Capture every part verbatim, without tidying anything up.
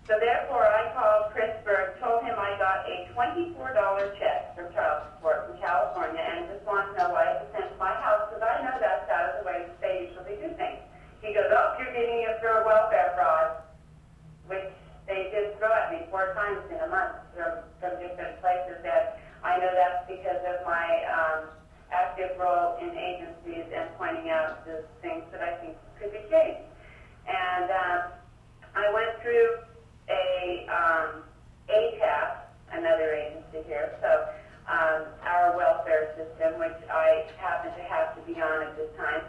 So therefore, I called Chris Berg, told him I got a twenty-four dollars check from child support from California, and just wanted to know why it was sent to my house, because I know that's out of the way they usually do things. He goes, oh, you're getting it for welfare fraud, which they did throw at me four times in a month from, from different places. That I know that's because of my um, active role in agencies and pointing out the things that I think could be changed. And um, I went through a um, A T A P, another agency here, so um, our welfare system, which I happen to have to be on at this time.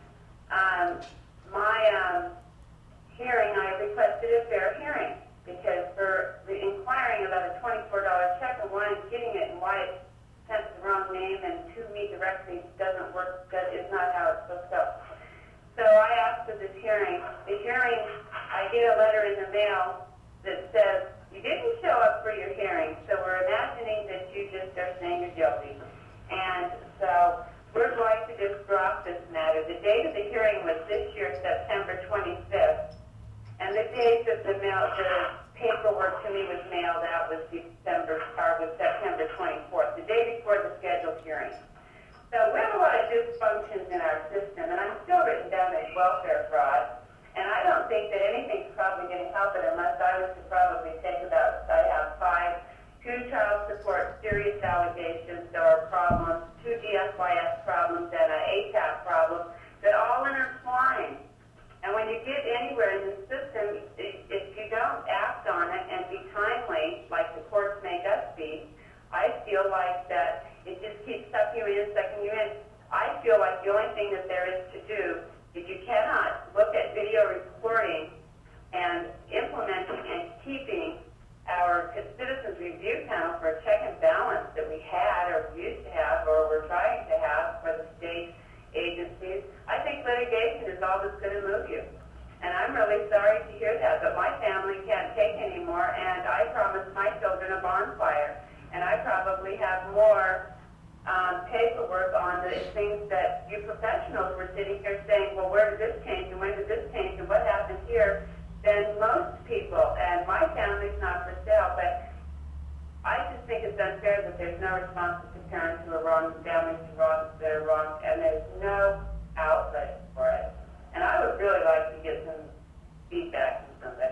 Um, my um, hearing, I requested a fair hearing, because for the inquiring about a twenty-four dollars check and why I'm getting it and why it's sent the wrong name and to me directly doesn't work, that is not how it's supposed to go. So I asked for this hearing. The hearing, I get a letter in the mail that says, you didn't show up for your hearing, so we're imagining that you just are saying you're guilty. And so we're going to just drop this matter. The date of the hearing was this year, September twenty-fifth, and the date that the mail, the paperwork to me was mailed out was December, or was September twenty-fourth, the day before the scheduled hearing. So we have a lot of dysfunctions in our system, and I'm still written down as welfare fraud. And I don't think that anything's probably going to help it unless I was to probably take about, I have five, two child support serious allegations, there are problems, two D S Y S problems, and an A T A P problem that all intertwine. And when you get anywhere in the system, if you don't act on it and be timely, like the courts make us be, I feel like that it just keeps sucking you in, sucking you in. I feel like the only thing that there is to do, if you cannot look at video recording and implementing and keeping our citizens review panel for a check and balance that we had or used to have or we're trying to have for the state agencies, I think litigation is all that's going to move you. And I'm really sorry to hear that, but my family can't take anymore, and I promised my children a bonfire. And I probably have more um, paperwork on the things that you professionals were sitting here saying, well, where did this change, and when did this change, and what happened here, than most people. And my family's not for sale, but I just think it's unfair that there's no response to parents who are wrong, families who are wrong, that are wrong, and there's no outlet for it. And I would really like to get some feedback from somebody.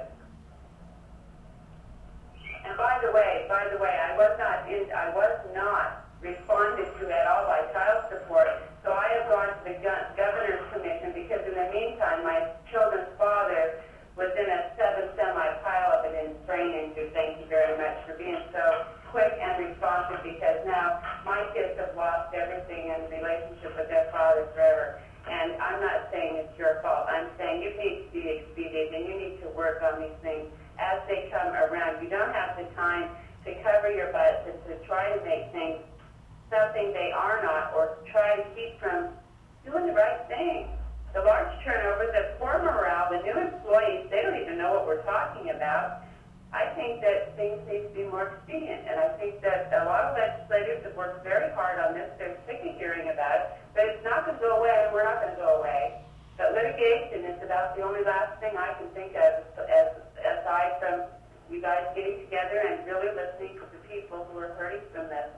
And by the way, by the way, I was not in, I was not responded to at all by child support. So I have gone to the governor's commission because in the meantime, my children's father was in a seven semi pileup and in brain injury. Thank you very much for being so quick and responsive, because now my kids have lost everything in relationship with their father forever. And I'm not saying it's your fault. I'm saying you need to be expedient and you need to work on these things as they come around. You don't have the time to cover your butts and to try to make things something they are not, or try to keep from doing the right thing. The large turnover, the poor morale, the new employees, they don't even know what we're talking about. I think that things need to be more expedient, and I think that a lot of legislators have worked very hard on this. They're sick of hearing about it, but it's not going to go away, and we're not going to go away. But litigation is about the only last thing I can think of, as, aside from you guys getting together and really listening to the people who are hurting from this.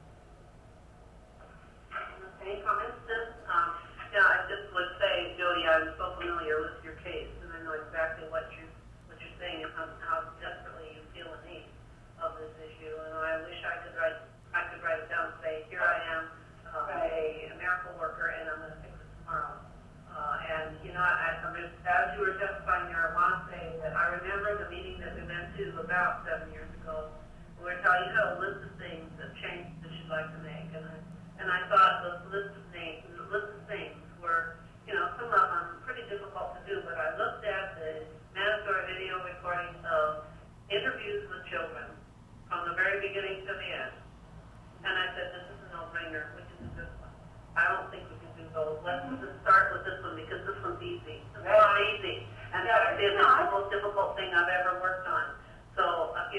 Any comments, Sim? Um, yeah, I just would say, Jody, I'm so familiar with your case, and I know exactly what you what you're saying and how, how desperately you feel the need of this issue. And I wish I could write I could write it down and say, here I am, um, a, a miracle worker, and I'm going to fix it tomorrow. Uh, and you know, I, I, as you were testifying there, I want to say that I remember the meeting that we went to about seven years ago, where we tell you had a list of things that changed that you'd like to make, and I, and I thought those list of names, the list of things were, you know, some of them pretty difficult to do, but I looked at the mandatory video recording of interviews with children from the very beginning to the end, and I said, this is a no-brainer, which is a good one. I don't think we can do those. Let's just start with this one, because this one's easy. It's not easy. And no, it's the most difficult thing I've ever worked on. So, uh,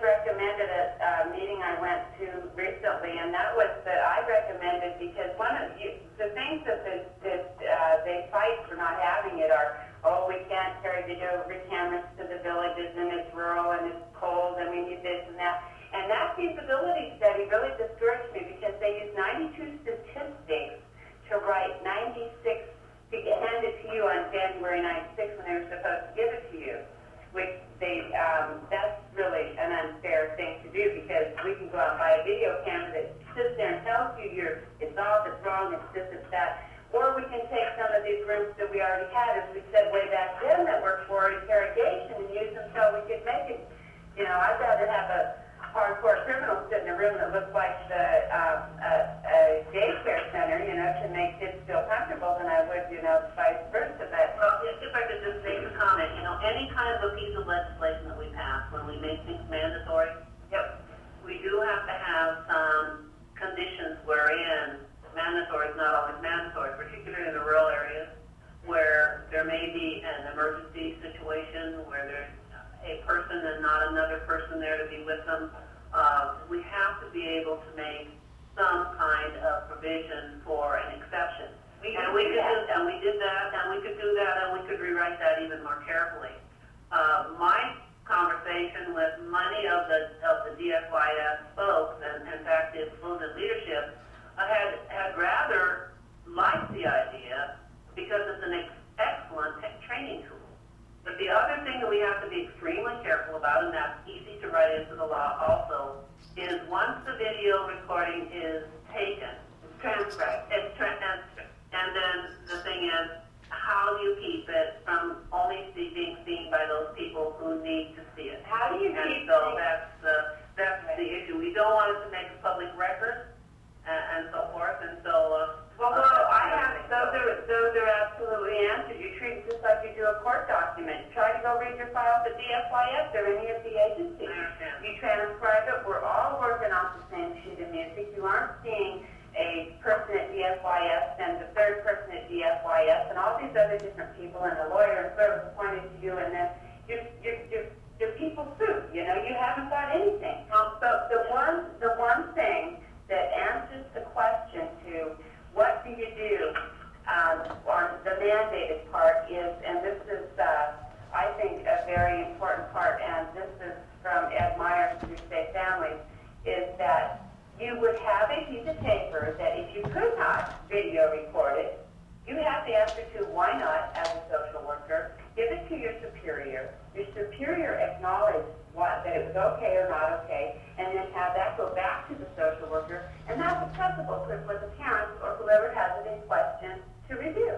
recommended at a meeting I went to recently, and that was that I recommended because one of you, the things that, the, that uh, they fight for not having it are, oh, we can't carry video cameras to the villages, and it's rural, and it's cold, and we need this and that. And that feasibility study really discouraged me because they used ninety-two statistics to write ninety-six, to hand it to you on January ninety-sixth when they were supposed to give it to you, which they, um, that's really an unfair thing to do because we can go out and buy a video camera that sits there and tells you you're, it's off, it's wrong, it's this, it's that. Or we can take some of these groups that we already had, as we said way back then, that were for interrogation and use them so we could make it, you know, I'd rather have a hardcore criminal sit in a room that looks like the um, a, a daycare center, you know, to make kids feel comfortable than I would, you know, vice versa. But well, if, if I could just make a comment, you know, any kind of a piece of legislation that we pass, when we make things mandatory, yep, we do have to have some conditions wherein mandatory is not always mandatory, particularly in the rural areas where there may be an emergency situation where there's a person and not another person there to be with them. Uh, we have to be able to make some kind of provision for an exception. We and we could do, and we did that, and we could do that, and we could rewrite that even more carefully. Uh, my conversation with many of the of the D S Y S folks, and in fact, the exclusive leadership, I had had rather liked the idea because it's an ex- excellent tech training tool. But the other thing that we have to be extremely careful about, and that's easy to write into the law also, is once the video recording is taken, it's transcribed, it's tra- and, and then the thing is, how do you keep it from only see, being seen by those people who need to see it? How do you and keep so it? that's the that's the issue. We don't want it to make a public record and, and so forth, and so. Uh, Well, well, I have, those are, those are absolutely answered. You treat it just like you do a court document. Try to go read your files at D S Y S or any of the agencies. You transcribe it. We're all working off the same sheet of music. You aren't seeing a person at D S Y S and the third person at D S Y S and all these other different people and the lawyer and service appointed to you, and then you're, you're, you're, you're people suit. You know, you haven't got anything. So the one, the one thing that answers the question to what do you do um, on the mandated part is, and this is, uh, I think, a very important part, and this is from Ed Myers through Safe Families, is that you would have a piece of paper that if you could not video record it, you have the answer to why not as a social worker, give it to your superior, your superior acknowledge what, that it was okay or not okay, and then have that go back to the social worker, and that's acceptable for the parents or whoever has it in question to review.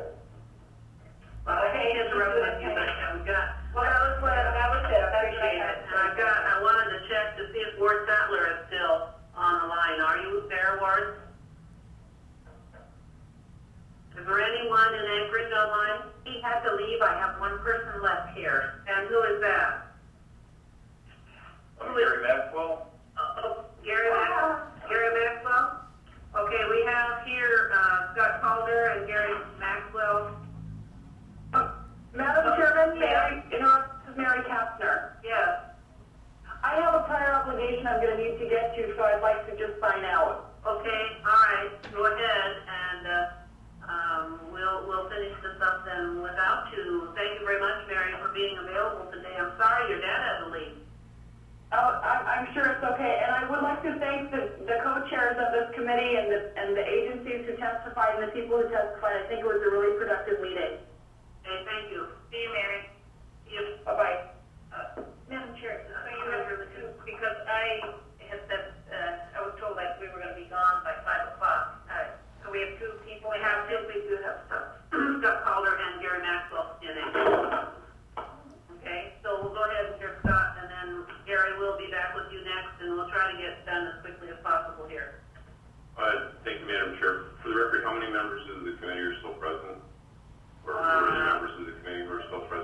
Well, I hate interrupting you, but I've got. Well, that was what, that was it. I appreciate it. And I got, I wanted to check to see if Ward Sattler is still on the line. Are you there, Ward? Is there anyone in Anchorage online? He had to leave. I have one person left here. And who is that? I'm Gary Maxwell. Uh, oh, Gary Maxwell? Gary Maxwell? Okay, we have here uh, Scott Calder and Gary Maxwell. Uh, Madam Chairman, Mary, you know, this is Mary Kapsner. Yes. I have a prior obligation I'm going to need to get to, so I'd like to just sign out. Okay, all right, go ahead, and uh, um, we'll we'll finish this up then without you. Thank you very much, Mary, for being available today. I'm sorry your dad had to leave. Oh, I'm, I'm sure it's okay, and I would like to thank the, the co-chairs of this committee and the and the agencies who testified and the people who testified. I think it was a really productive meeting. Okay, thank you. See you, Mary. See you. Bye-bye. Uh, Madam Chair, so you remember the two, because I had said, uh, I was told that we were going to be gone by five o'clock. Uh, so we have two people. We have two. We do have Scott, Scott Calder and Gary Maxwell in it. Okay, so we'll go ahead and hear Scott, and then Gary will be back with you next, and we'll try to get done as quickly as possible here. Uh, thank you, Madam Chair. For the record, how many members of the committee are still present? Or Uh, how many members of the committee who are still present?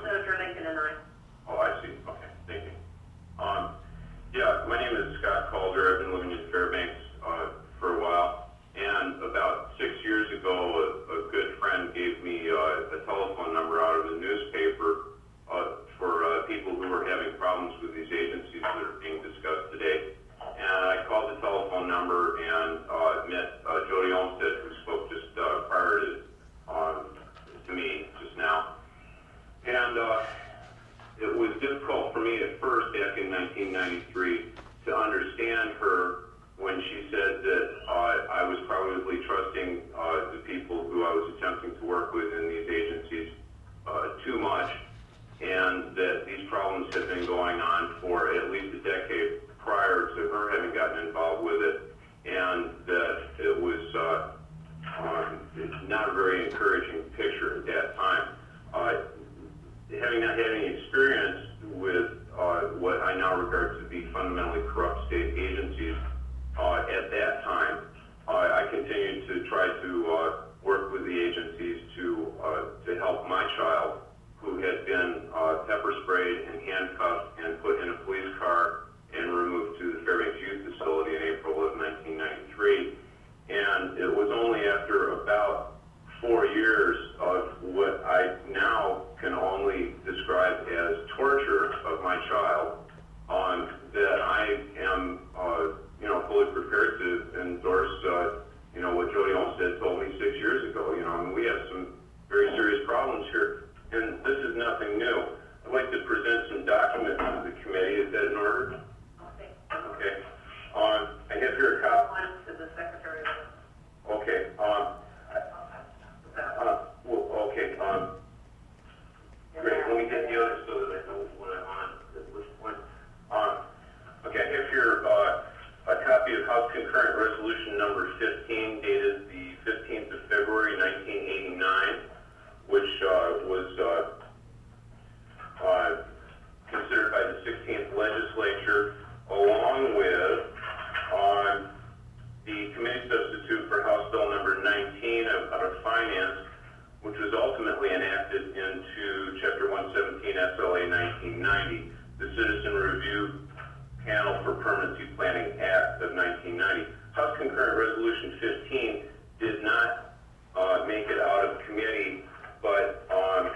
ultimately enacted into Chapter one seventeen S L A nineteen ninety, the Citizen Review Panel for Permanency Planning Act of nineteen ninety. House Concurrent Resolution fifteen did not uh, make it out of committee, but um,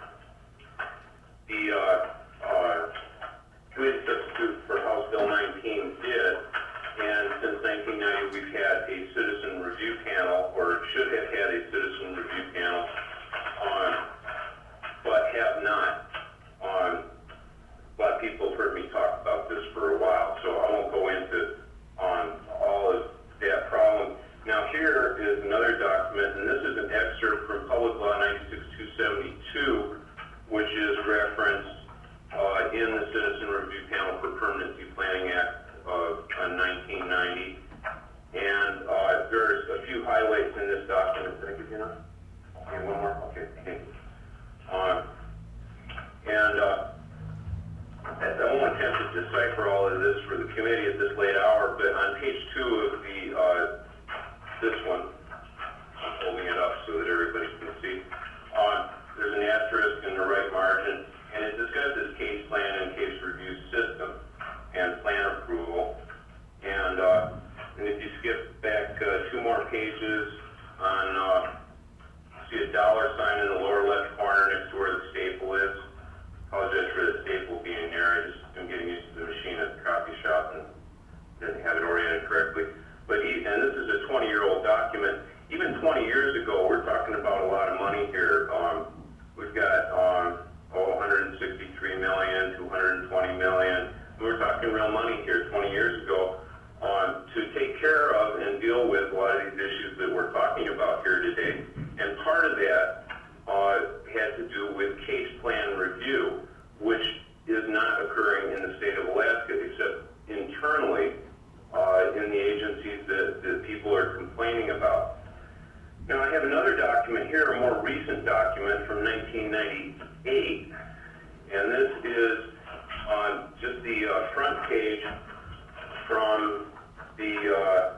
the uh, uh, committee substitute for House Bill nineteen did, and since nineteen ninety we've had a citizen review panel, or should have had a citizen review panel, um, but have not. Um, a lot of people have heard me talk about this for a while, so I won't go into on all of that problem. Now here is another document, and this is an excerpt from Public Law ninety-six two seventy-two, which is referenced uh, in the Citizen Review Panel for Permanency Planning Act of uh, nineteen ninety. And uh, there's a few highlights in this document. Did I give you enough? Okay, one more? Okay, thank you. Uh, and uh, I won't attempt to decipher all of this for the committee at this late hour, but on page two of the, uh, this one, I'm holding it up so that everybody can see, uh, there's an asterisk in the right margin, and it discusses case plan and case review system and plan approval. And, uh, and if you skip back uh, two more pages on, uh, see a dollar sign in the lower left corner next to where the staple is. Apologize for the staple being there. I just am getting used to the machine at the coffee shop and didn't have it oriented correctly. But he, and this is a twenty-year-old document. Even twenty years ago, we're talking about a lot of money here. Um, we've got um, oh, one hundred sixty-three million, two hundred twenty million. We're talking real money here twenty years ago um, to take care of and deal with a lot of these issues that we're talking about here today. And part of that uh, had to do with case plan review, which is not occurring in the state of Alaska except internally uh, in the agencies that, that people are complaining about. Now I have another document here, a more recent document from nineteen ninety-eight, and this is on just the uh, front page from the uh,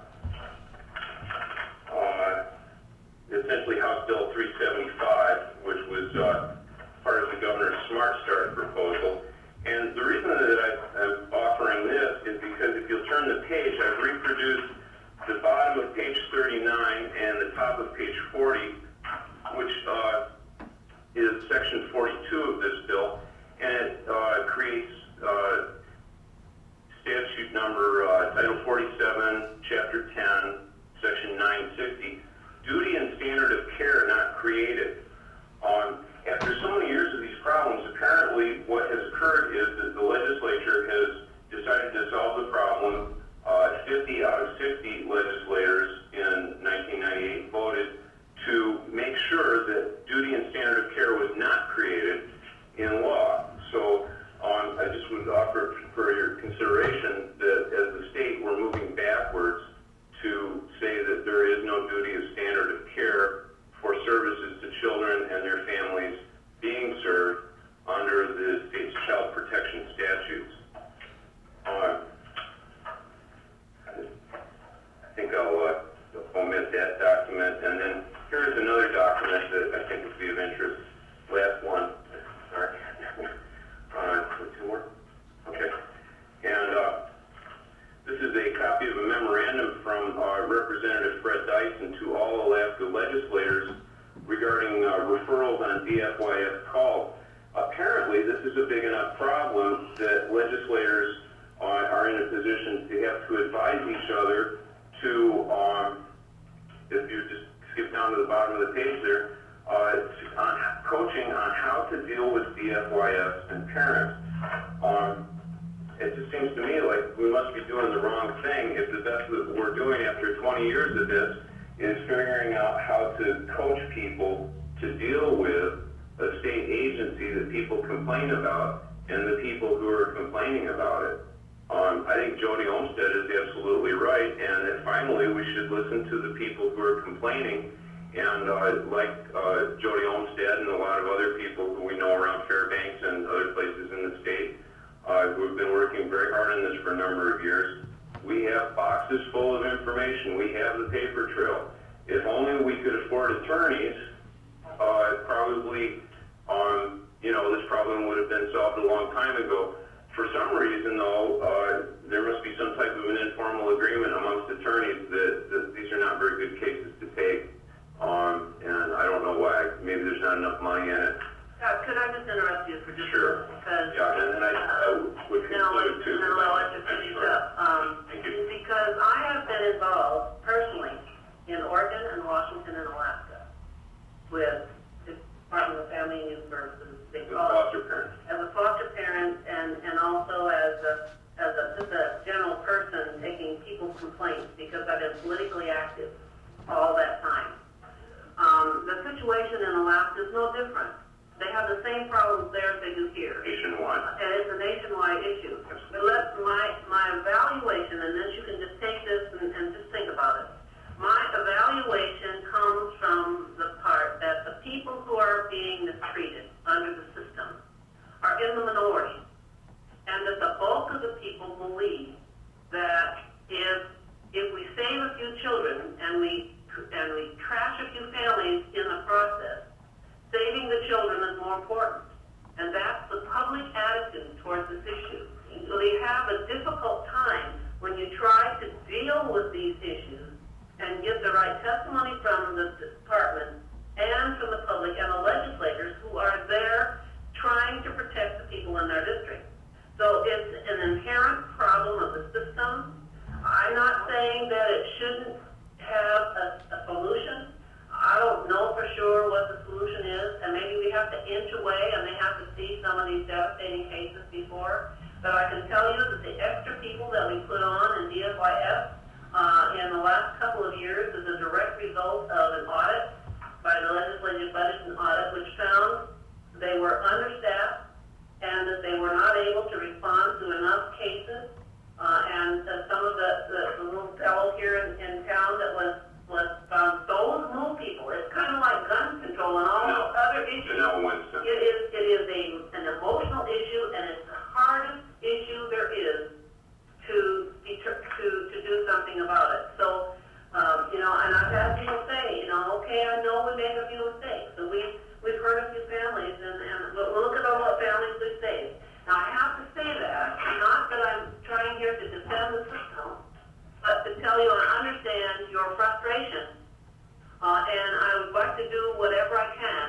uh, essentially House Bill three seventy-five, which was uh, part of the Governor's Smart Start proposal. And the reason that I, I'm offering this is because if you'll turn the page, I've reproduced the bottom of page thirty-nine and the top of page forty, which uh, is section forty-two of this bill, and it uh, creates uh, statute number uh, Title forty-seven, Chapter ten, Section nine sixty, duty and standard of care not created. Um, after so many years of these problems, apparently what has occurred is that the legislature has decided to solve the problem. Uh, fifty out of sixty legislators in nineteen ninety-eight voted to make sure that duty and standard of care was not created in law. So um, I just would offer for your consideration that as the state we're moving backwards to say that there is no duty of standard of care for services to children and their families being served under the state's child protection statutes. Uh, I think I'll uh, omit that document. And then here's another document that I think would be of interest. Last one. Sorry. uh, two more? Okay. And uh, this is a copy of a memorandum from uh, Representative Fred Dyson to all Alaska legislators regarding uh, referrals on D F Y S calls. Apparently, this is a big enough problem that legislators uh, are in a position to have to advise each other to, um, if you just skip down to the bottom of the page there, uh, on coaching on how to deal with D F Y S and parents. Um, it just seems to me like we must be doing the wrong thing if the best that we're doing after twenty years of this is figuring out how to coach people to deal with a state agency that people complain about and the people who are complaining about it. Um, I think Jody Olmstead is absolutely right, and that finally we should listen to the people who are complaining. And uh, like uh, Jody Olmstead and a lot of other people who we know around Fairbanks and other places in the state, uh, who've been working very hard on this for a number of years, we have boxes full of information. We have the paper trail. If only we could afford attorneys, uh, probably ago. For some reason, though, uh, there must be some type of an informal agreement amongst attorneys that, that these are not very good cases to take. Um, and I don't know why. Maybe there's not enough money in it. Uh, could I just interrupt you for just Sure. because? Yeah, and then I, I would No, conclude too. no, I'll let you finish up. Um, Thank you. because I have been involved personally in Oregon and Washington and Alaska with the Department of Family and Youth Services. They The call it- foster parents. as a foster parent and, and also as a, as a, just a general person taking people's complaints because I've been politically active all that time. Um, the situation in Alaska is no different. They have the same problems there as they do here. Nationwide. And it's a nationwide issue. But let my, my evaluation, and then you can just take this and, and just think about it. My evaluation comes from the part that the people who are being mistreated under the system are in the minority, and that the bulk of the people believe that if if we save a few children and we and we trash a few families in the process, saving the children is more important, and that's the public attitude towards this issue. So they have a difficult time when you try to deal with these issues and get the right testimony from the department and from the public and the legislators who are there trying to protect the people in their district. So it's an inherent problem of the system. I'm not saying that it shouldn't have a, a solution. I don't know for sure what the solution is, and maybe we have to inch away and they have to see some of these devastating cases before. But I can tell you that the extra people that we put on in D S Y S uh, in the last couple of years is a direct result of an audit by the Legislative Budget and Audit, which found they were understaffed and that they were not able to respond to enough cases. Uh, and uh, some of the, the, the little fellow here in, in town that was was found those move people. It's kind of like gun control and all No. those other issues. Janelle Winston. It is it is a an emotional issue, and it's the hardest issue there is to deter, to to do something about it. So um, you know, and I've had people say, you know, okay, I know we made a few mistakes, and we we've hurt a few families, and and look look at all what families we've saved. Now I have to say that, not that I'm trying here to defend the system, but to tell you I understand your frustration, uh, and I would like to do whatever I can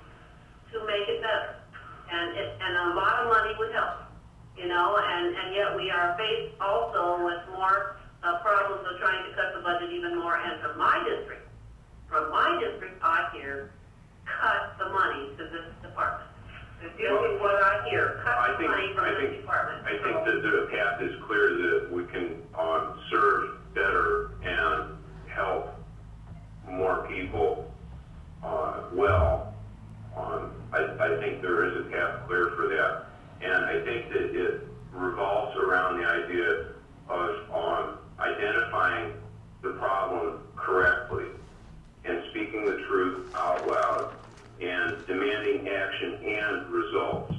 to make it better. And it, and a lot of money would help, you know, and, and yet we are faced also with more uh, problems of trying to cut the budget even more. And from my district, from my district, I hear, cut the money to this department. This is what I hear, cut I the think, money from I this think, department. I think So- that the path is clear that we can, um, serve better and help more people, uh, well. Um, I, I think there is a path clear for that. And I think that it revolves around the idea of, um, identifying the problem correctly and speaking the truth out loud and demanding action and results.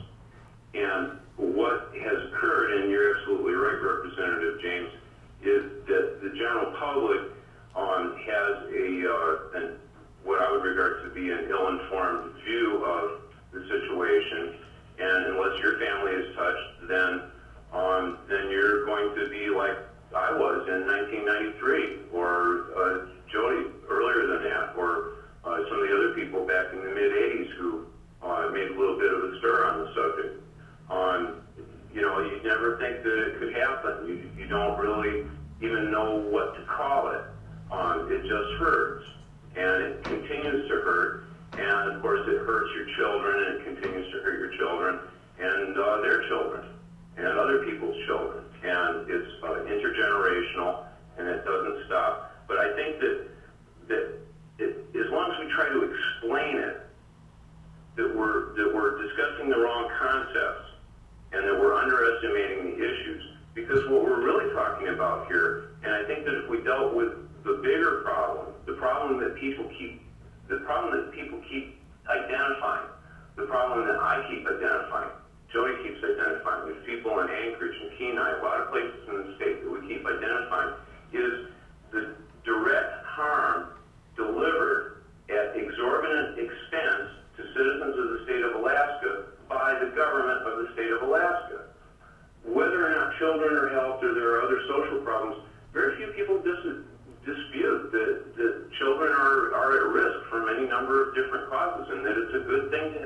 And what has occurred, and you're absolutely right, Representative James, is that the general public um, has a, uh, an, what I would regard to be an ill-informed view of the situation. And unless your family is touched, then um, then you're going to be like I was in nineteen ninety-three, or uh, Jody earlier than that, or uh, some of the other people back in the mid-eighties who uh, made a little bit of a stir on the subject. Um, you know, you never think that it could happen. You, you don't really even know what to call it. Um, it just hurts, and it continues to hurt. And of course, it hurts your children, and it continues to hurt your children, and uh, their children, and other people's children. And it's uh, intergenerational, and it doesn't stop. But I think that that it, as long as we try to explain it, that we're that we're discussing the wrong concepts, and that we're underestimating the issues. Because what we're really talking about here, and I think that if we dealt with the bigger problem, the problem that people keep, the problem that people keep identifying, the problem that I keep identifying, Jody keeps identifying, with people in Anchorage and Kenai, a lot of places in the state that we keep identifying, is the direct harm delivered at exorbitant expense to citizens of the state of Alaska by the government of the state of Alaska.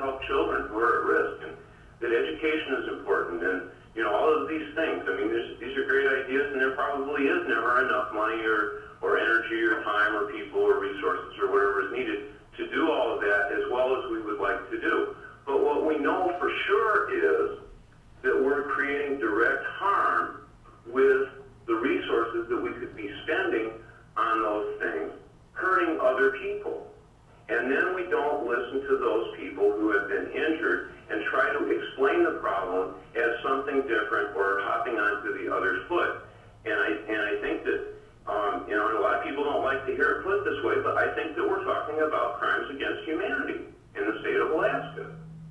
help children who are at risk, and that education is important, and, you know, all of these things. I mean, there's, these are great ideas, and there probably is never enough money or, or energy or time or people or resources or whatever is needed to do all of that as well as we would like to do. But what we know for sure is that we're creating direct harm with the resources that we could be spending on those things, hurting other people. And then we don't listen to those people who have been injured and try to explain the problem as something different or hopping onto the other's foot. And I and I think that, um, you know, and a lot of people don't like to hear it put this way, but I think that we're talking about crimes against humanity in the state of Alaska.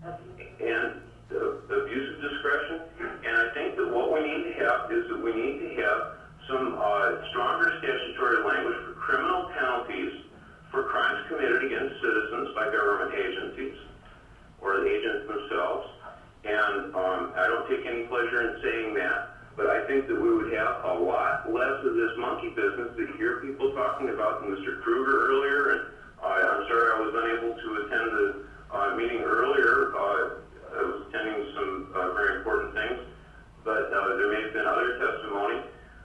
And the, the abuse of discretion. And I think that what we need to have is that we need to have some uh, stronger statutory language for criminal penalties for crimes committed against citizens by government agencies or the agents themselves. And um, I don't take any pleasure in saying that, but I think that we would have a lot less of this monkey business that you hear people talking about, Mister Kruger earlier, and uh, I'm sorry I was unable to attend the uh, meeting earlier. Uh, I was attending some uh, very important things, but uh, there may have been other testimony.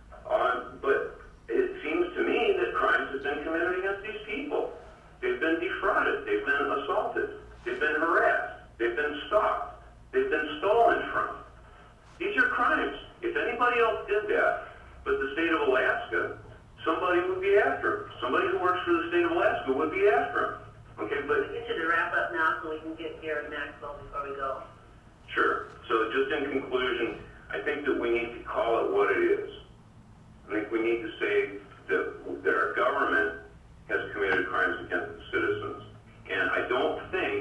Uh, but it seems to me that crimes have been committed against these people. They've been defrauded. They've been assaulted. They've been harassed. They've been stalked. They've been stolen from. These are crimes. If anybody else did that, but the state of Alaska, somebody would be after them. Somebody who works for the state of Alaska would be after them. Okay, but We should wrap up now so we can get Gary Maxwell before we go. sure. So just in conclusion, I think that we need to call it what it is. I think we need to say that, that our government has committed crimes against the citizens. And I don't think,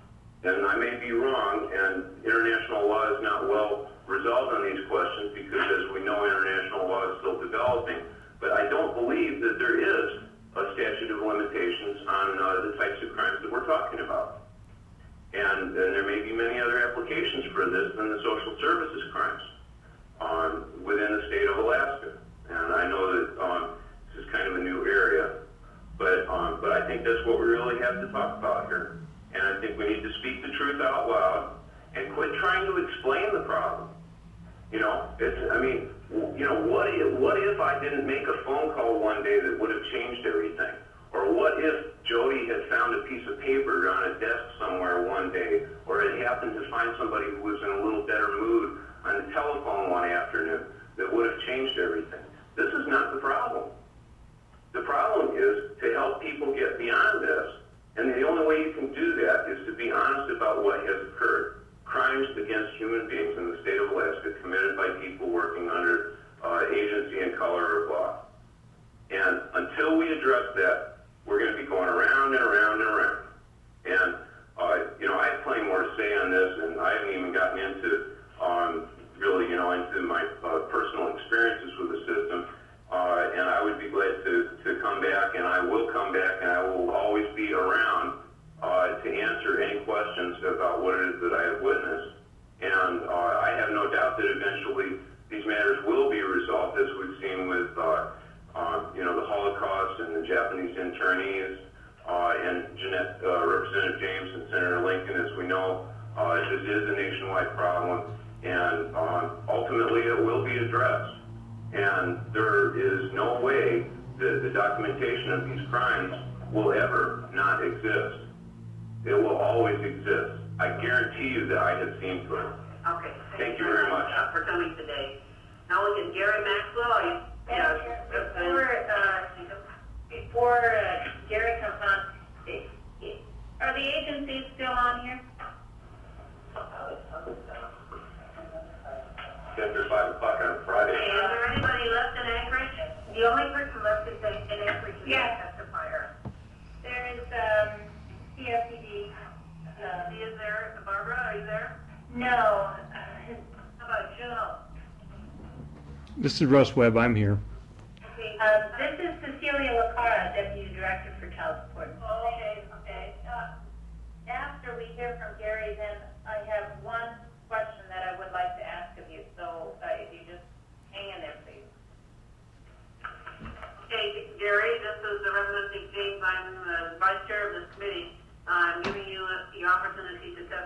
and I may be wrong, and international law is not well resolved on these questions because, as we know, international law is still developing. But I don't believe that there is a statute of limitations on uh, the types of crimes that we're talking about. And, and there may be many other applications for this than the social services crimes um, within the state of Alaska. And I know that um, this is kind of a new area, but um, but I think that's what we really have to talk about here. And I think we need to speak the truth out loud and quit trying to explain the problem. You know, it's, I mean, you know, what if, what if I didn't make a phone call one day that would have changed everything? Or what if Jody had found a piece of paper on a desk somewhere one day, or had happened to find somebody who was in a little better mood on the telephone one afternoon that would have changed everything? This is not the problem. The problem is to help people get beyond this, and the only way you can do that is to be honest about what has occurred. Crimes against human beings in the state of Alaska committed by people working under uh, agency and color of law. And until we address that, we're going to be going around and around and around. And, uh, you know, I have plenty more to say on this, and I haven't even gotten into, um, really, you know, into my uh, personal experiences with the system. Uh, and I would be glad to, to come back, and I will come back, and I will always be around uh, to answer any questions about what it is that I have witnessed. And uh, I have no doubt that eventually these matters will be resolved, as we've seen with, uh, uh, you know, the Holocaust and the Japanese internees, uh, and Jeanette, uh, Representative James and Senator Lincoln. As we know, uh, this is a nationwide problem, and um, ultimately it will be addressed. And there is no way that the documentation of these crimes will ever not exist. It will always exist. I guarantee you that I have seen to it. Okay. Thank you very much. Uh, for coming today. Now look at Gary Maxwell. Are you, Yeah, before, uh, before uh, Gary comes on, i- i- are the agencies still on here? After five o'clock on Friday. Is there anybody left in Anchorage? The only person left is in in Anchorage is Yeah. a testifier. There is, um, C S E D. uh, He is there. Barbara, are you there? No, uh, his, How about Joe? This is Russ Webb. I'm here. Okay. um, this is Cecilia Lacara, Deputy Director for Child Support. Oh, okay, okay. Uh, After we hear from Gary, then I have one question that I would like to ask of you, so uh, if you just hang in there, please. Okay, Gary, this is the Representative James. I'm the Vice Chair of this committee. I'm giving you uh, your opportunity to testify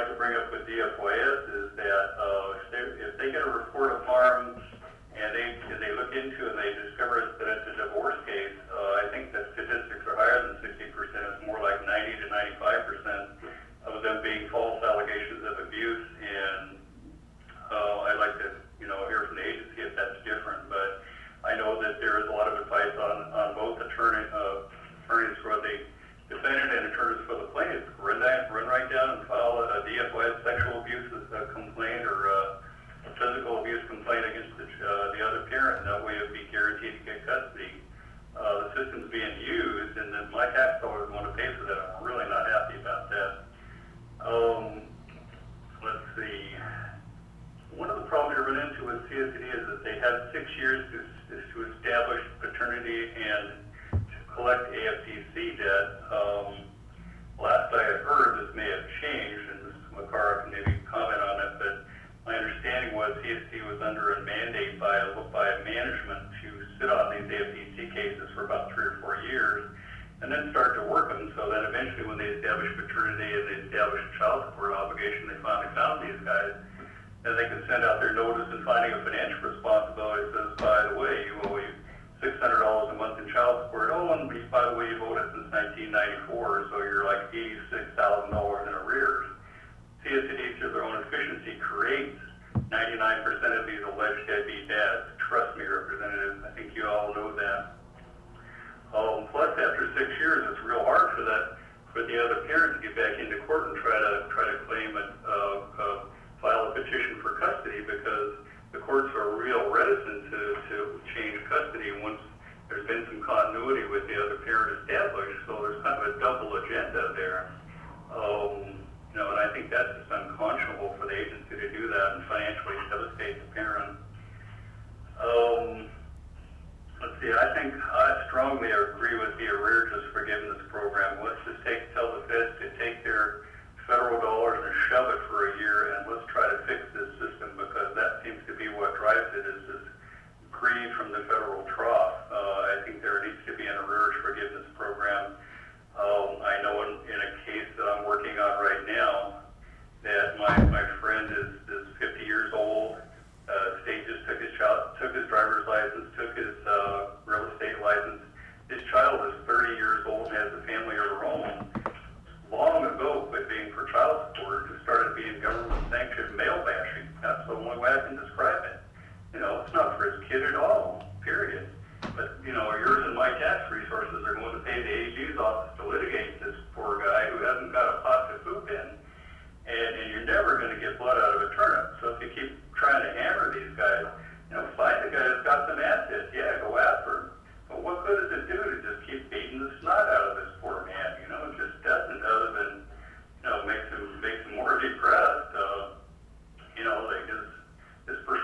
like to bring up with D F Y S is that uh, if, they, if they get a report of harm and they and they look into and they discover that it's a divorce case, uh, I think the statistics are higher than sixty percent. It's more like ninety to ninety-five percent of them being false allegations of abuse. And uh, I'd like to, you know, hear from the agency if that's different. But I know that there is a lot of advice on, on both attorney, uh, attorneys for the defendant and attorneys for the plaintiff. Run that, run right down and file a, a D F Y S sexual abuse uh, complaint or uh, a physical abuse complaint against the, uh, the other parent. That way it'd be guaranteed to get custody. Uh, the system's being used, and then my tax dollars want to pay for that. I'm really not happy about that. Um, let's see. One of the problems we run into with C S C D is that they have six years to, to establish paternity and collect A F T C debt. Um, last I had heard, this may have changed, and Miz McCarr can maybe comment on it, but my understanding was C S C was under a mandate by, by management to sit on these A F T C cases for about three or four years, and then start to work them, so that eventually when they establish paternity and they establish a child support obligation, they finally found these guys, and they can send out their notice and finding a financial responsibility that says, by the way, you owe you six hundred dollars a month in child support. Oh, and by the way, you've owed it since nineteen ninety-four, so you're like eighty-six thousand dollars in arrears. C S C D, through their own efficiency, creates ninety-nine percent of these alleged deadbeat dads. Trust me, Representative, I think you all know that. Um, plus, after six years, it's real hard for that for the other parent to get back into court and try to try to claim it, uh, uh, file a petition for custody, because the courts are real reticent to, to change custody once there's been some continuity with the other parent established. So there's kind of a double agenda there. Um, you know, and I think that's just unconscionable for the agency to do that and financially devastate the parent. Um, let's see, I think I strongly agree with the arrearages forgiveness program. Let's just take, tell the feds to take their federal dollars and shove it for a year, and let's try to fix this system, because that seems to be what drives it, is this greed from the federal trough. Uh, I think there needs to be an arrearage forgiveness program. Um, I know in, in a case that I'm working on right now that my, my friend is, is fifty years old. Uh, state just took his child, took his driver's license, took his uh, real estate license. His child is thirty years old and has a family of her own. Long ago, quit being for child support, and started being government-sanctioned male bashing. That's the only way I can describe it. You know, it's not for his kid at all, period. But, you know, yours and my tax resources are going to pay the A G's office to litigate this poor guy who hasn't got a pot to poop in. And, and you're never going to get blood out of a turnip. So if you keep trying to hammer these guys, you know, find the guy that's got some assets. Yeah, go after him. But what good does it do to just keep beating the snot out of this poor man? You know, it just doesn't, other than, you know, makes him, makes him more depressed. Uh, you know, like this, this person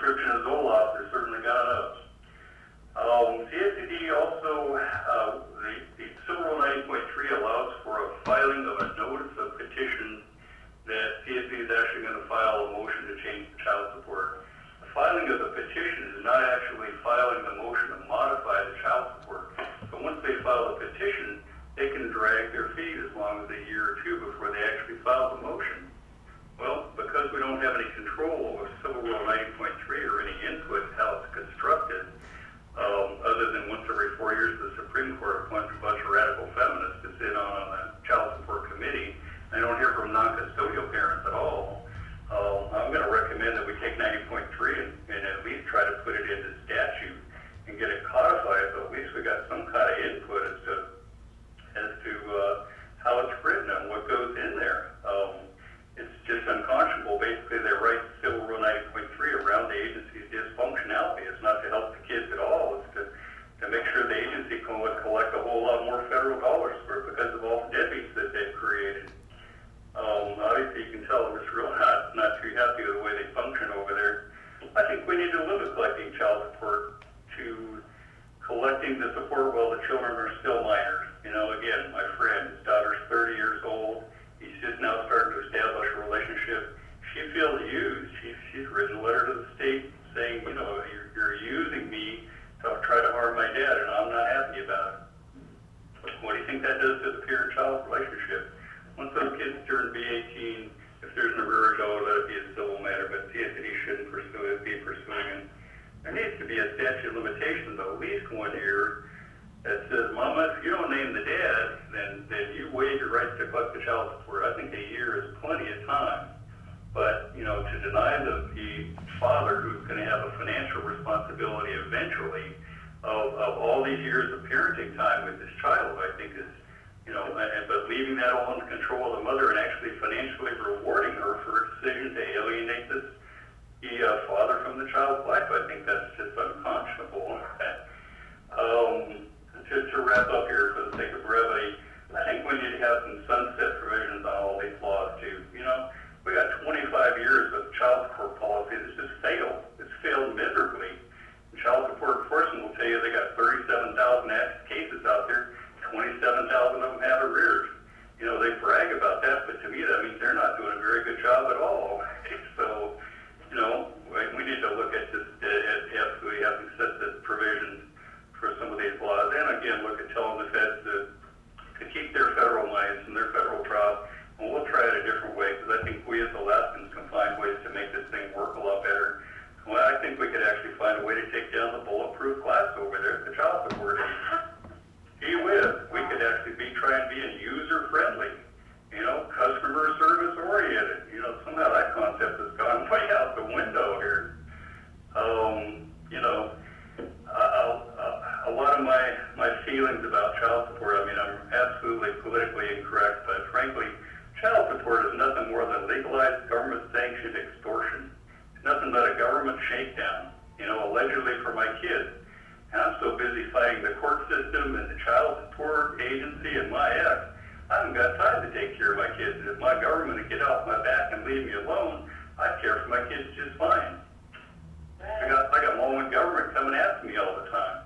to deny the, the father who's going to have a financial responsibility eventually of, of all these years of parenting time with this child, I think is, you know, and, but leaving that all in control of the mother and actually financially rewarding her for her decision to alienate this the uh, father from the child's life, I think that's just unconscionable. um, to, to wrap up here for the sake of brevity, I think we need to have some sunset provisions on all these laws too. You know, we got twenty-five years of child support policy that's just failed. It's failed miserably. And child support enforcement will tell you they got thirty-seven thousand active cases out there, twenty-seven thousand of them have arrears. You know, they brag about that, but to me that means they're not doing a very good job at all. So, you know, we need to look at this, at absolutely having set the provisions for some of these laws, and again, look at telling the feds to, to keep their federal monies and their federal trials, and we'll try it a different way, because I think we as Alaskans can find ways to make this thing work a lot better. Well, I think we could actually find a way to take down the bulletproof glass over there at the child support agency. Gee whiz, we could actually be trying to be user-friendly. You know, customer service oriented. You know, somehow that concept has gone way out the window here. Um, you know, I'll, I'll, a lot of my, my feelings about child support, I mean, I'm absolutely politically incorrect, but frankly, child support is nothing more than legalized government-sanctioned extortion. It's nothing but a government shakedown, you know, allegedly for my kids. And I'm so busy fighting the court system and the child support agency and my ex, I haven't got time to take care of my kids. And if my government would get off my back and leave me alone, I'd care for my kids just fine. I got I got my own government coming after me all the time.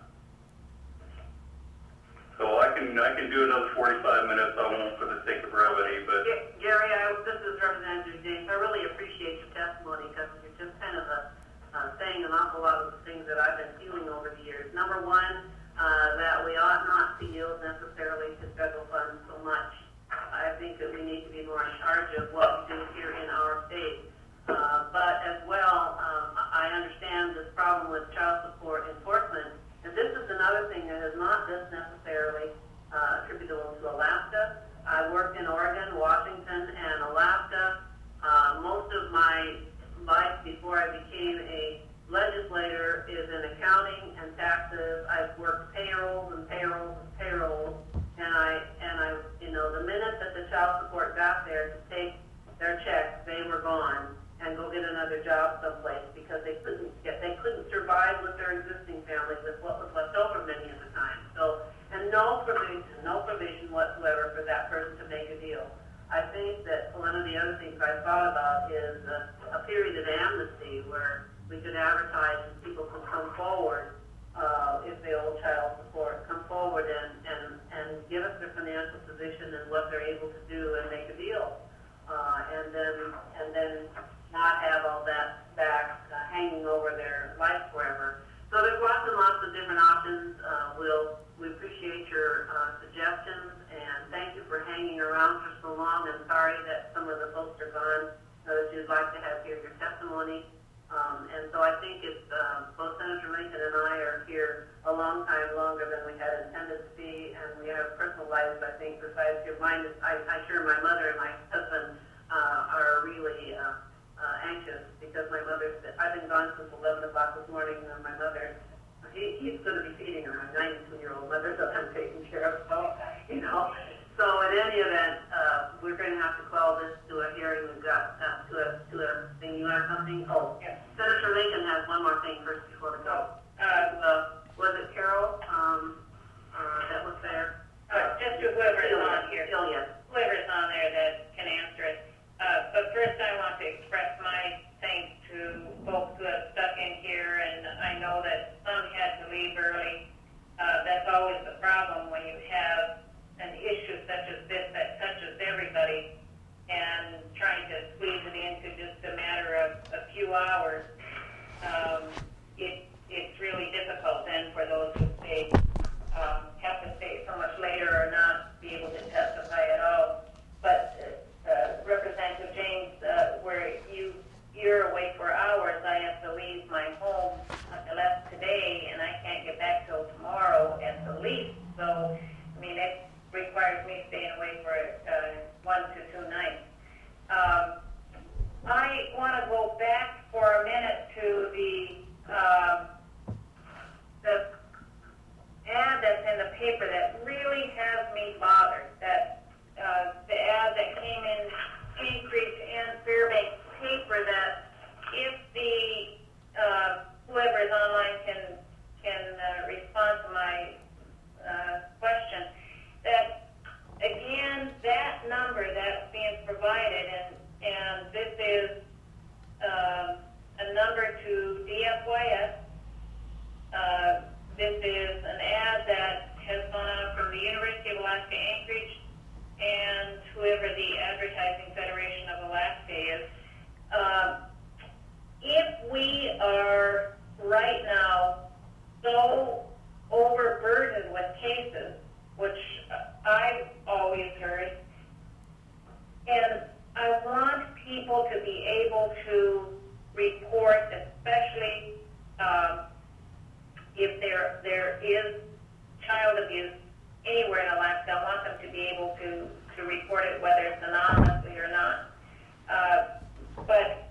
So I can I can do another forty-five minutes. I won't for the sake of brevity, but Gary, I, this is Representative James. I really appreciate your testimony because you're just kind of a, uh, saying an awful lot of the things that I've been feeling over the years. Number one, Uh, that we ought not to yield necessarily to federal funds so much. I think that we need to be more in charge of what we do here in our state. Uh, but as well, um, I understand this problem with child support enforcement. And this is another thing that is not just necessarily uh, attributable to Alaska. I worked in Oregon, Washington, and Alaska. Uh, most of my life before I became a legislator is in accounting and taxes. I've worked payrolls and payrolls and payrolls, and I and I, you know, the minute that the child support got there to take their checks, they were gone and go get another job someplace because they couldn't get, they couldn't survive with their existing family with what was left over many of the time. So, and no provision, no provision whatsoever for that person to make a deal. I think that one of the other things I thought about is a, a period of amnesty where we could advertise and people could come forward uh, if they owe child support, come forward and, and, and give us their financial position and what they're able to do and make a deal. Uh, and then and then not have all that back uh, hanging over their life forever. So there's lots and lots of different options. Uh, we'll, we appreciate your uh, suggestions and thank you for hanging around for so long. And sorry that some of the folks are gone so that you'd like to have hear your testimony. Um, and so I think it's, uh, both Senator Lincoln and I are here a long time longer than we had intended to be, and we have personal lives, I think, besides your mine. I, I'm sure my mother and my husband uh, are really uh, uh, anxious because my mother, I've been gone since eleven o'clock this morning, and my mother, he, he's going to be feeding her, my ninety-two-year-old mother that I'm taking care of, so, you know. So in any event, uh, we're going to have to call this to a hearing. We've got uh, to a to a thing. You have something? Oh, yes. Senator Lincoln has one more thing first before we go. Uh, uh, was it Carol um, uh, that was there? Uh, just to whoever's on here. Ilya. Whoever's on there that can answer it. Uh, but first I want to express my thanks to folks who have stuck in here, and I know that some had to leave early. Uh, that's always the problem when you have an issue such as this that touches everybody, and trying to squeeze it into just a matter of a few hours, um, it, it's really difficult then for those who stay, um, have to stay so much later or not be able to testify at all. But uh, uh, Representative James, uh, where you, you're away for hours, I have to leave my home I left today, and I can't get back till tomorrow at the least. So, I mean, it requires me staying away for uh, one to two nights. Um, I want to go back this is an ad that has gone out from the University of Alaska Anchorage and whoever the Advertising Federation of Alaska is. Um, if we are right now so overburdened with cases, which I've always heard, and I want people to be able to report, especially um, if there there is child abuse anywhere in Alaska. I want them to be able to, to report it, whether it's anonymously or not. Uh, but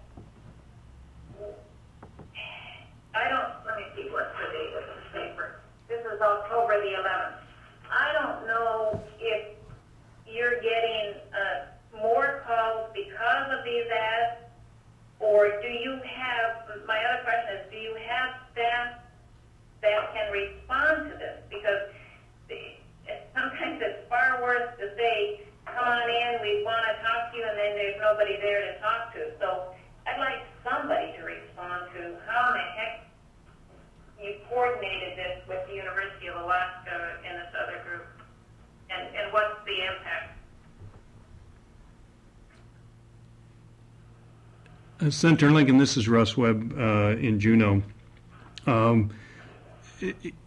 I don't, let me see what's the date of this paper. This is October the eleventh. I don't know if you're getting uh, more calls because of these ads, or do you have, my other question is, do you have staff that can respond to this? Because the, sometimes it's far worse to say, come on in, we want to talk to you, and then there's nobody there to talk to. So I'd like somebody to respond to how in the heck you coordinated this with the University of Alaska and this other group, and, and what's the impact? Uh, Senator Lincoln, this is Russ Webb uh, in Juneau. Um, it, it,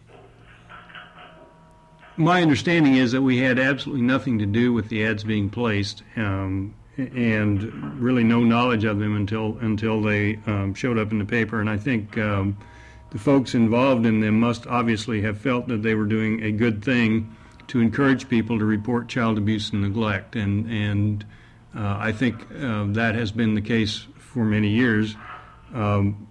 my understanding is that we had absolutely nothing to do with the ads being placed, um, and really no knowledge of them until until they um, showed up in the paper. And I think um, the folks involved in them must obviously have felt that they were doing a good thing to encourage people to report child abuse and neglect. And and uh, I think uh, that has been the case for many years. Um,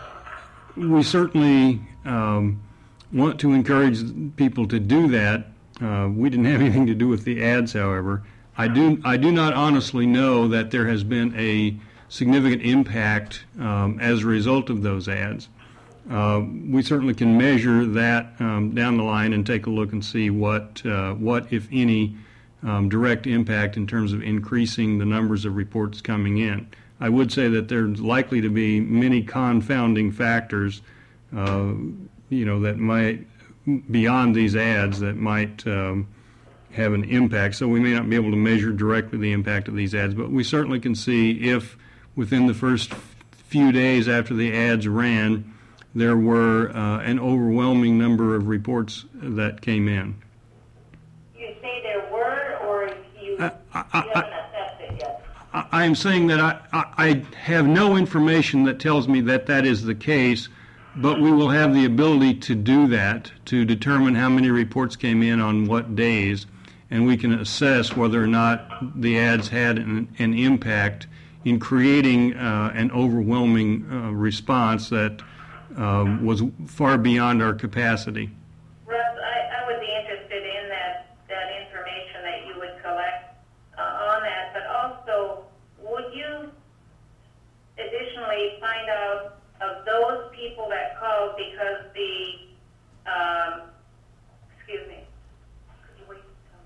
we certainly um, want to encourage people to do that. Uh, we didn't have anything to do with the ads, however. I do I do not honestly know that there has been a significant impact um, as a result of those ads. Uh, we certainly can measure that um, down the line and take a look and see what uh, what, if any, um, direct impact in terms of increasing the numbers of reports coming in. I would say that there's likely to be many confounding factors, uh, you know, that might, beyond these ads, that might um, have an impact. So we may not be able to measure directly the impact of these ads, but we certainly can see if within the first few days after the ads ran, there were uh, an overwhelming number of reports that came in. You say there were, or you, I, I, you haven't assessed it yet? I, I am saying that I, I, I have no information that tells me that that is the case, but we will have the ability to do that, to determine how many reports came in on what days, and we can assess whether or not the ads had an, an impact in creating uh, an overwhelming uh, response that uh, was far beyond our capacity. Russ, I, I would be interested in that, that information that you would collect uh, on that, but also, would you additionally find out of those people that called because the, um, excuse me, could you wait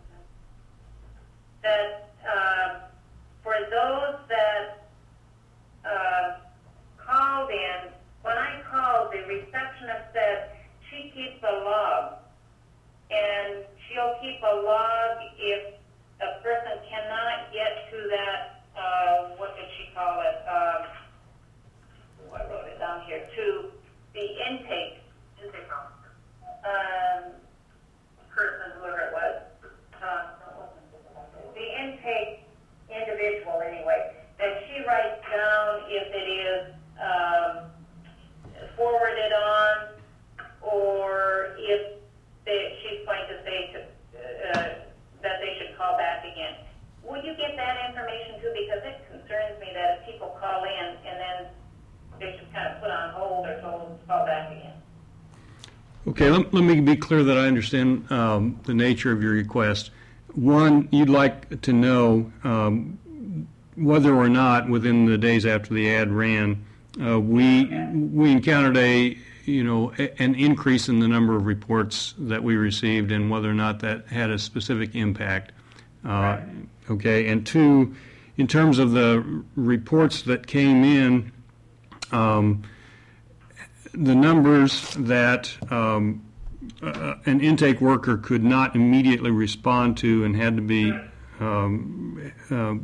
that uh, for those that uh, called in, when I called, the receptionist said she keeps a log, and she'll keep a log if a person cannot get to that, uh, what did she call it? Um, I wrote it down here, to the intake, intake officer, um, person, whoever it was, uh, the intake individual anyway, that she writes down if it is um, forwarded on, or if they, she's going to say to, uh, that they should call back again. Will you get that information too? Because it concerns me that if people call in and then they should kind of put on hold or told to call back again. Okay, let, let me be clear that I understand um, the nature of your request. One, you'd like to know um, whether or not within the days after the ad ran, uh, we we encountered a you know a, an increase in the number of reports that we received, and whether or not that had a specific impact. Uh, okay, and two, in terms of the reports that came in. Um, the numbers that um, uh, an intake worker could not immediately respond to and had to be um, uh,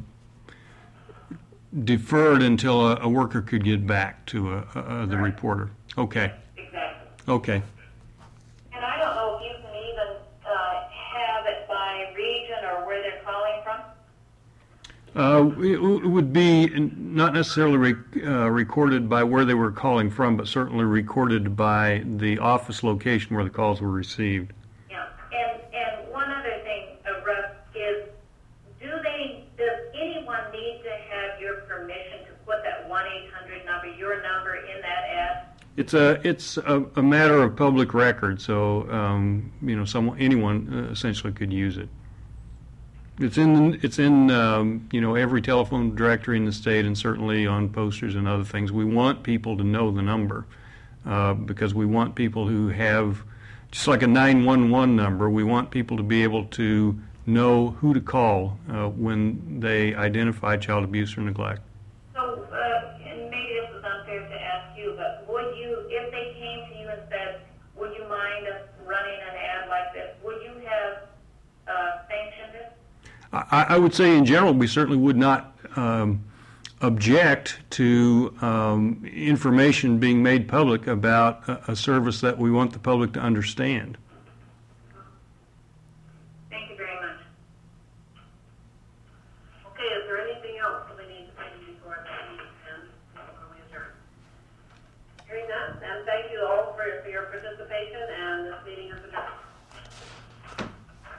deferred until a, a worker could get back to a, a, the reporter. Okay. Exactly. Okay. And I don't know if you can even uh, have it by region or where they're calling from. Uh, it, it would be not necessarily re- uh, recorded by where they were calling from, but certainly recorded by the office location where the calls were received. Yeah. And and one other thing, uh, Russ, is do they, does anyone need to have your permission to put that one eight hundred number, your number, in that ad? It's a it's a, a matter of public record, so um, you know, someone anyone uh, essentially could use it. It's in it's in um, you know, every telephone directory in the state, and certainly on posters and other things. We want people to know the number uh, because we want people who have, just like a nine one one number, we want people to be able to know who to call uh, when they identify child abuse or neglect. So, uh, and maybe this is unfair to ask you, but would you, if they came to you and said, would you mind us running an ad like this, would you have uh, sanctioned it? I, I would say in general we certainly would not um, object to um, information being made public about a, a service that we want the public to understand.